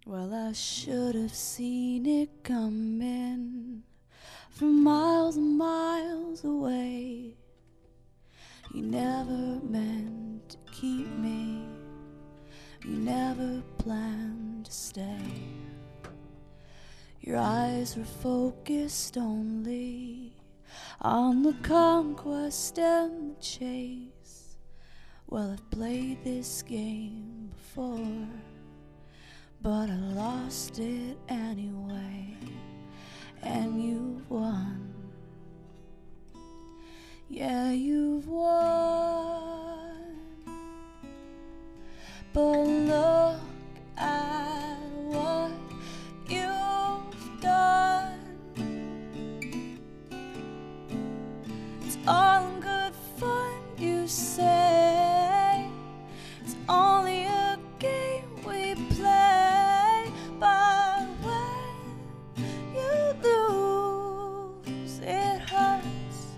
Well, I should have seen it coming from miles and miles away. You never meant to keep me, you never planned to stay. Your eyes were focused only on the conquest and the chase. Well, I've played this game before, but I lost it anyway, and you've won. Yeah, you've won. But look at what you've done. It's all in good fun, you say. It's only a game we play, but when you lose, it hurts.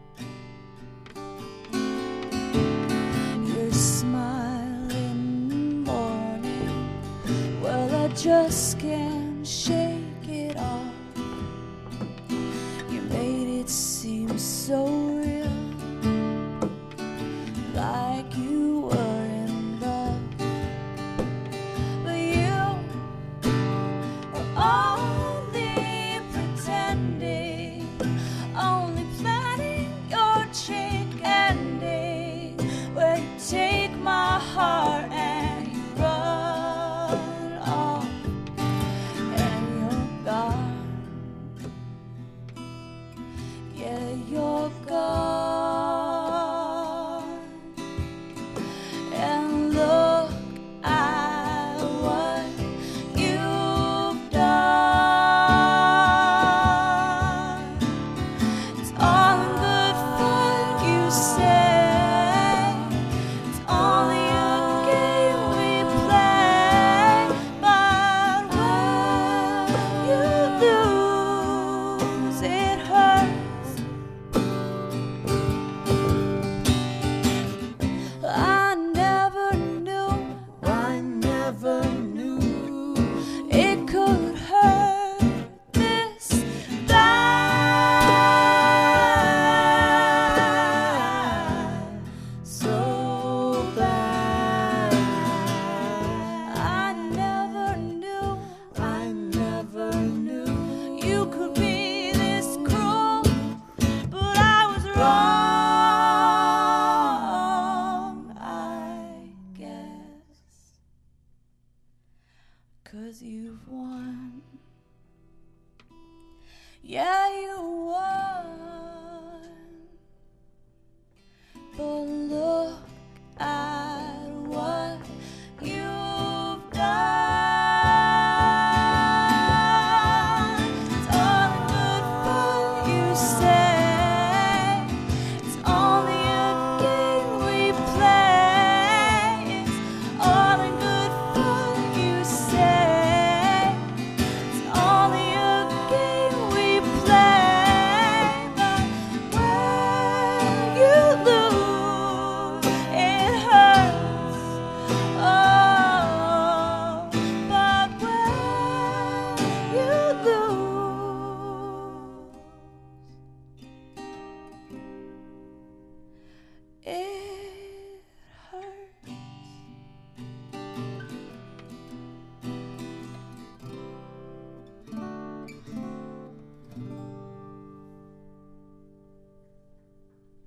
Your smile in the morning, well, I just can't shake it off. You made it seem so real, like you were in love. But you were only pretending, only planning your trick ending, where you take my heart and you run off, and you're gone. Yeah, you're gone. And look at what you've done. It's all in good fun, you say. It's only a game we play, but when you lose, it hurts. I never knew it could hurt this bad, so bad. I never knew you could be this cruel, but I was wrong, I guess. 'Cause you've won. Yeah, you won. But